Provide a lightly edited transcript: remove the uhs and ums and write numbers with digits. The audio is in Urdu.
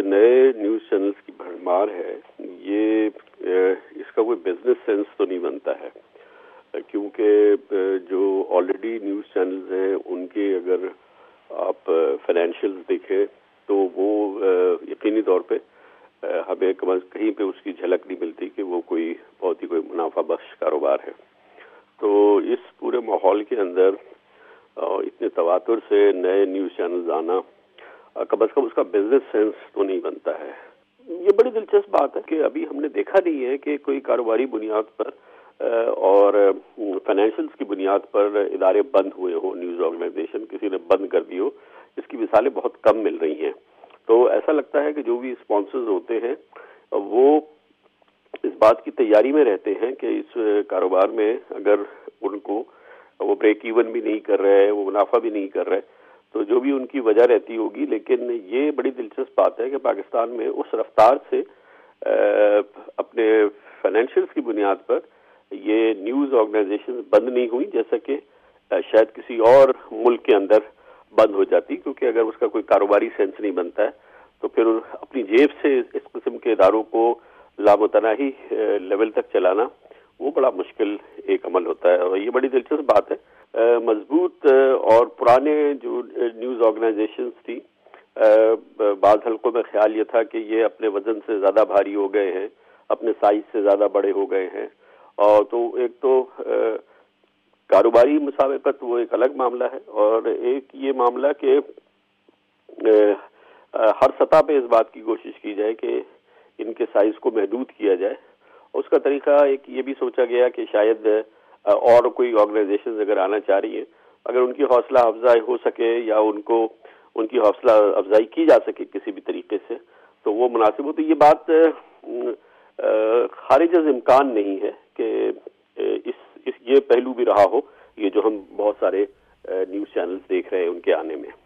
نئے نیوز چینلز کی بھرمار ہے یہ اس کا کوئی بزنس سینس تو نہیں بنتا ہے، کیونکہ جو آلریڈی نیوز چینلز ہیں ان کے اگر آپ فائنینشیلز دیکھیں تو وہ یقینی طور پہ ہمیں کہیں پہ اس کی جھلک نہیں ملتی کہ وہ کوئی بہت ہی کوئی منافع بخش کاروبار ہے۔ تو اس پورے ماحول کے اندر اتنے تواتر سے نئے نیوز چینلز آنا کم از کم اس کا بزنس سینس تو نہیں بنتا ہے۔ یہ بڑی دلچسپ بات ہے کہ ابھی ہم نے دیکھا نہیں ہے کہ کوئی کاروباری بنیاد پر اور فائنینشیلز کی بنیاد پر ادارے بند ہوئے ہوں، نیوز آرگنائزیشن کسی نے بند کر دی ہو۔ اس کی مثالیں بہت کم مل رہی ہیں۔ تو ایسا لگتا ہے کہ جو بھی اسپانسرز ہوتے ہیں وہ اس بات کی تیاری میں رہتے ہیں کہ اس کاروبار میں اگر ان کو وہ بریک ایون بھی نہیں کر رہے، وہ منافع بھی نہیں کر رہے، تو جو بھی ان کی وجہ رہتی ہوگی، لیکن یہ بڑی دلچسپ بات ہے کہ پاکستان میں اس رفتار سے اپنے فائنینشیلز کی بنیاد پر یہ نیوز آرگنائزیشن بند نہیں ہوئی جیسا کہ شاید کسی اور ملک کے اندر بند ہو جاتی، کیونکہ اگر اس کا کوئی کاروباری سینس نہیں بنتا ہے تو پھر اپنی جیب سے اس قسم کے اداروں کو لامتناہی لیول تک چلانا وہ بڑا مشکل ایک عمل ہوتا ہے۔ اور یہ بڑی دلچسپ بات ہے۔ مضبوط اور پرانے جو نیوز آرگنائزیشنز تھی، بعض حلقوں میں خیال یہ تھا کہ یہ اپنے وزن سے زیادہ بھاری ہو گئے ہیں، اپنے سائز سے زیادہ بڑے ہو گئے ہیں، اور تو ایک تو کاروباری مسابقت وہ ایک الگ معاملہ ہے، اور ایک یہ معاملہ کہ ہر سطح پہ اس بات کی کوشش کی جائے کہ ان کے سائز کو محدود کیا جائے۔ اس کا طریقہ ایک یہ بھی سوچا گیا کہ شاید اور کوئی آرگنائزیشنز اگر آنا چاہ رہی ہیں، اگر ان کی حوصلہ افزائی ہو سکے یا ان کی حوصلہ افزائی کی جا سکے کسی بھی طریقے سے تو وہ مناسب ہو۔ تو یہ بات خارج از امکان نہیں ہے کہ یہ پہلو بھی رہا ہو، یہ جو ہم بہت سارے نیوز چینلز دیکھ رہے ہیں ان کے آنے میں۔